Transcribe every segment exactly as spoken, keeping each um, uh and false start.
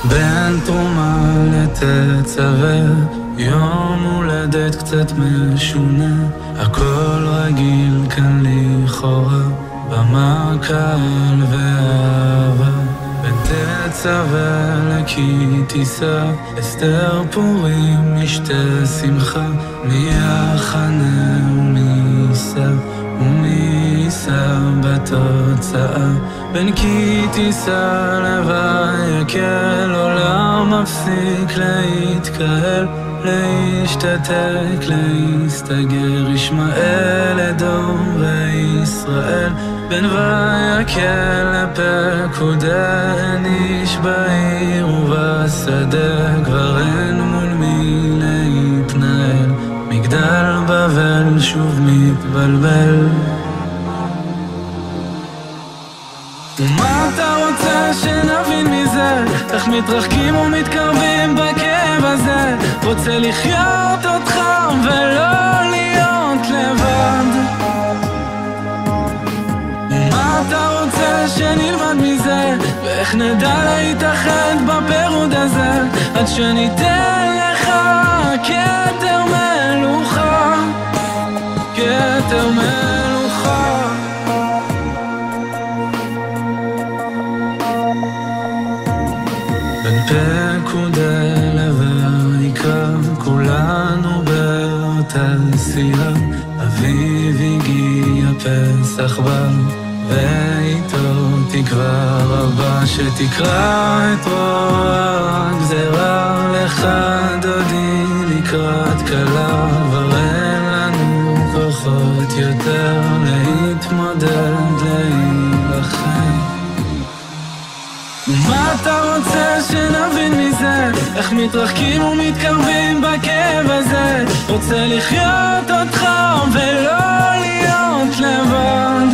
בין תרומה לתצווה, יום הולדת קצת משונה, הכל רגיל כאן לכאורה, במה קהל ואהבה. בין תצווה לכי תישא, אסתר פורים משתה שמחה, מי יחנה ומי יישא ומי יישא בתוצאה. בין כי תישא לבי יקל, עולם מפסיק להתקהל, להשתתק, להסתגר, ישמעאל אדום וישראל. בין ויקל לפקודה, אין איש בעיר ובשדה, כבר אין מול מי להתנהל, מגדל בבל שוב מתבלבל. ומה אתה רוצה שנבין מזה? איך מתרחקים ומתקרבים בכאב הזה? רוצה לחיות אותך ולא להיות לבד. ומה אתה רוצה שנלמד מזה? ואיך נדע להתאחד בפירוד הזה, עד שניתן לך כתר מלוכה, כתר מלוכה. בין פקודה לויקרא, כולנו באותה סירה, אביב הגיע פסח בא, ואיתו תקווה רבה, שתקרא את רוע הגזרה. לך דודי לקראת כלה, כבר אין לנו כוחות יותר להתמודד, להילחם. מה אתה רוצה שנבין מזה? איך מתרחקים ומתקרבים בכאב הזה? רוצה לחיות אותך ולא להיות לבד.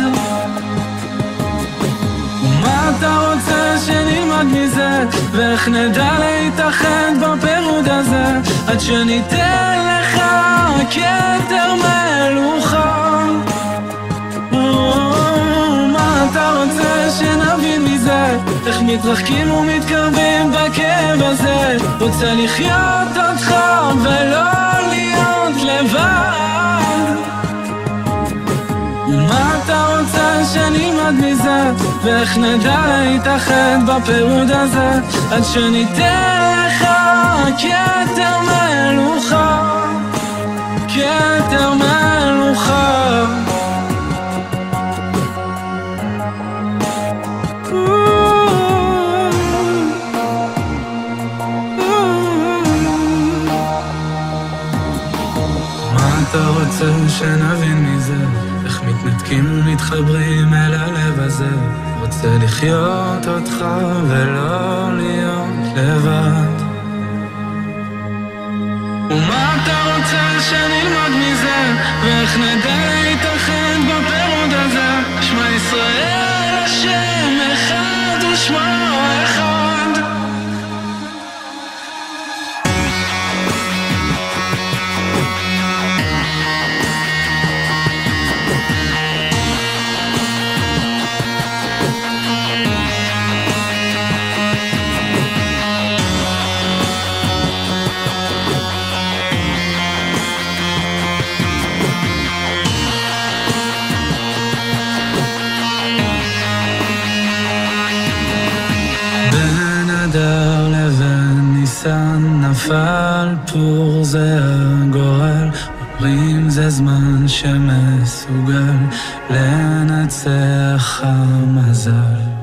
מה אתה רוצה שנלמד מזה? ואיך נדע להתאחד בפירוד הזה, עד שניתן לך כתר מלוכה. מה אתה רוצה שנבין מזה? איך מתרחקים ומתקרבים בכאב הזה? רוצה לחיות אותך ולא להיות לבד. מה אתה רוצה שנלמד מזה? ואיך נדע להתאחד בפירוד הזה, עד שניתן לך כתר מלוכה, כתר מלוכה. אתה רוצה שנבין מזה? איך מתנתקים ומתחברים אל הלב הזה? רוצה לחיות אותך ולא להיות לבד. ומה אתה רוצה שנלמד מזה? ואיך נדע להתאחד בפירוד הזה? שמע ישראל השם אחד ושמו אחד. אדר לבין ניסן נפל פור, זה הגורל, אומרים זה זמן שמסוגל לנצח המזל.